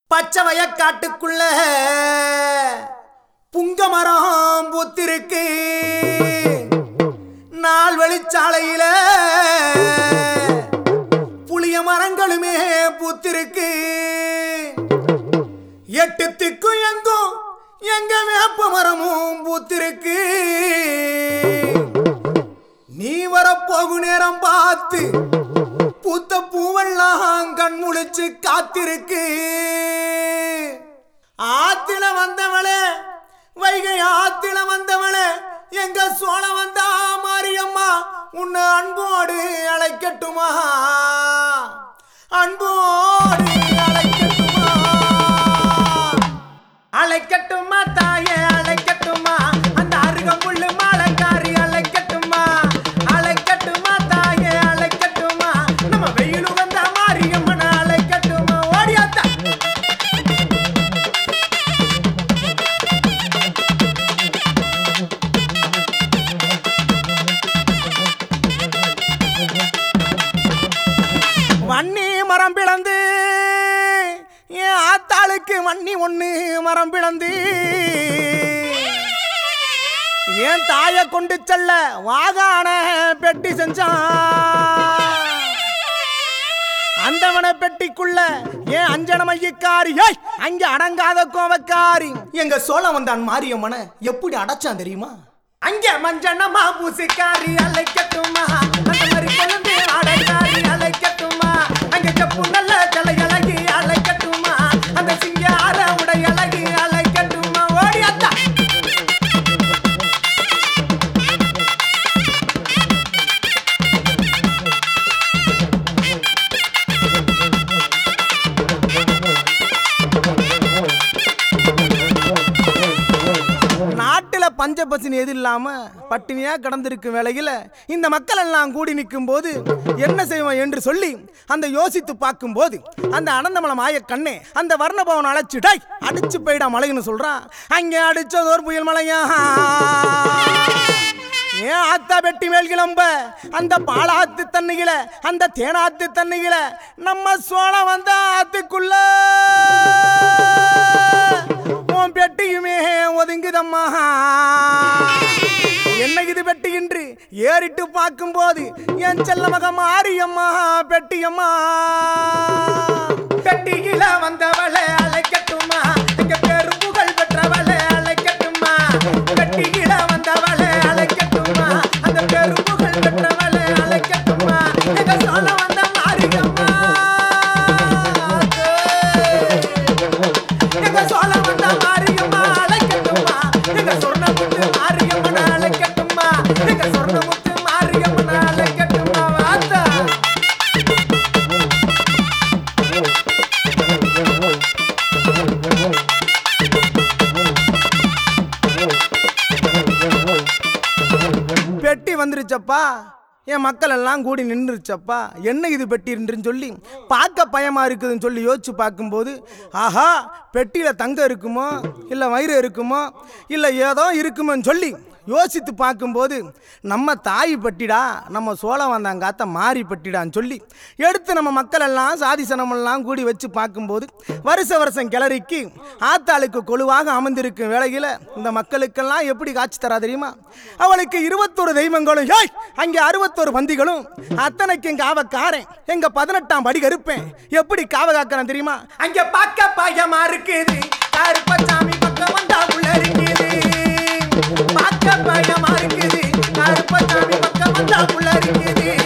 பச்சை வயக்காட்டுக்குள்ள புங்க மரம் பூத்திருக்கு. நாள் வெளிச்சாலையில புளிய மரங்களுமே பூத்திருக்கு. எட்டு திக்கும் எங்கும் எங்க வேப்ப மரமும் பூத்திருக்கு. நீ வரப்போகு நேரம் பார்த்து பூத்த பூவெல்லாம் கண் முழிச்சு காத்திருக்கு. ஆத்தில வந்தவளே, வைகை ஆத்தில வந்தவளே, எங்க சோழ வந்தா மாரியம்மா உன்னை அன்போடு அழைக்கட்டுமா, அன்போடு அழைக்கட்டுமா, அழைக்கட்டுமா தாயே அழைக்கட்டுமா, அந்த அருகம்புல்லு மாலைக்காரி அழைக்கட்டுமா, அழைக்கட்டுமா தாயே அழைக்கட்டுமா, நம்ம வெயிலு வந்த மாரியம்மனை அழைக்கட்டுமா. ஓடியாத்தா வன்னி மரம் பிளந்து என் ஆத்தாளுக்கு வன்னி ஒண்ணு மரம் பிளந்து என் தாயை கொண்டு செல்ல வாகான பெட்டி செஞ்சான். அந்தவன பெட்டிக்குள்ள ஏன் அஞ்சன மையக்காரி அங்க அடங்காத கோவக்காரி எங்க சோழ வந்தான் மாரியம்மனை எப்படி அடைச்சான் தெரியுமா? அங்க மஞ்சனமா பூசிக்காரி அழைக்கட்டுமா, அந்த மாதிரி கொழுந்து ஆடைக்காரி அழைக்கட்டுமா, அங்க செப்பு நல்ல ஜலை அழகி அழைக்கட்டுமா, அந்த சிங்கார உடை அழகி அழைக்கட்டுமா. ஓடியாத்தா நாட்டுல பஞ்ச பசினி எது இல்லாம பட்டினியா கடந்திருக்கும் வேளையில இந்த மக்கள் எல்லாம் கூடி நிற்கும் போது என்ன செய்வோம் என்று சொல்லி அந்த யோசித்து பார்க்கும் போது அந்த அனந்தமலை மாய கண்ணே அந்த வர்ணபவன் அழைச்சிடாய் அடிச்சு போயிடா மலைன்னு சொல்றான். அங்க அடிச்சதோர் புயல் மலையா ஏன் ஆத்தா வெட்டி மேல் கிளம்ப அந்த பாலாத்து தண்ணிகள அந்த தேனாத்து தண்ணிகள நம்ம சோழ வந்த ஆத்துக்குள்ள உன் பெட்டியுமே ஒதுங்குதம்மா. என்ன இது பெட்டி என்று ஏறிட்டு பார்க்கும் போது என் செல்ல மக மாரியம்மா பெட்டியம்மா. பெட்டியில வந்தவளை அழைக்கட்டுமா, எங்க பேரு புகழ் பெற்றவளை அழைக்கட்டுமா, பெட்டியில வந்தவளை அழைக்கட்டுமா, அந்த பேரு புகழ் பெற்றவளை அழைக்கட்டுமா, எங்க சோழ வந்த மாரியம்மா, எங்க சோழ வந்த மாரியம்மா அழைக்கட்டுமா, எங்க சொர்ணமுத்து மாரியம்மனை அழைக்கட்டுமா, எங்க சொர்ணமுத்து மாரியம்மனை அழைக்கட்டுமா. வாத்தா பெட்டி வந்துருச்சப்பா, என் மக்கள் எல்லாம் கூடி நின்றுச்சப்பா. என்ன இது பெட்டின்னு சொல்லி பார்க்க பயமா இருக்குதுன்னு சொல்லி யோசிச்சு பார்க்கும்போது ஆஹா பெட்டியில தங்கம் இருக்குமோ இல்லை வயிறு இருக்குமோ இல்லை ஏதோ இருக்குமோன்னு சொல்லி யோசித்து பார்க்கும்போது நம்ம தாய் பட்டிடா, நம்ம சோழ வந்தாங்காத்த மாறி பட்டிடான்னு சொல்லி எடுத்து நம்ம மக்கள் எல்லாம் சாதி சனமெல்லாம் கூடி வச்சு பார்க்கும்போது வருஷம் கிளறிக்கு ஆத்தாளுக்கு கொழுவாக அமர்ந்திருக்கும் வேளையில் இந்த மக்களுக்கெல்லாம் எப்படி காட்சி தரா தெரியுமா? அவளுக்கு 21 தெய்வங்களும் அங்கே 61 பந்திகளும் அத்தனைக்கும் காவக்காரன் எங்க 18ஆம் படி கருப்பேன் எப்படி காவ காக்கிறேன் தெரியுமா? அங்க பார்க்க பயமா இருக்குது கருப்பசாமி பக்கம் வந்தா உள்ள இருக்குது, பார்க்க பயமா இருக்குது கருப்பசாமி பக்கம் வந்தா உள்ள இருக்குது.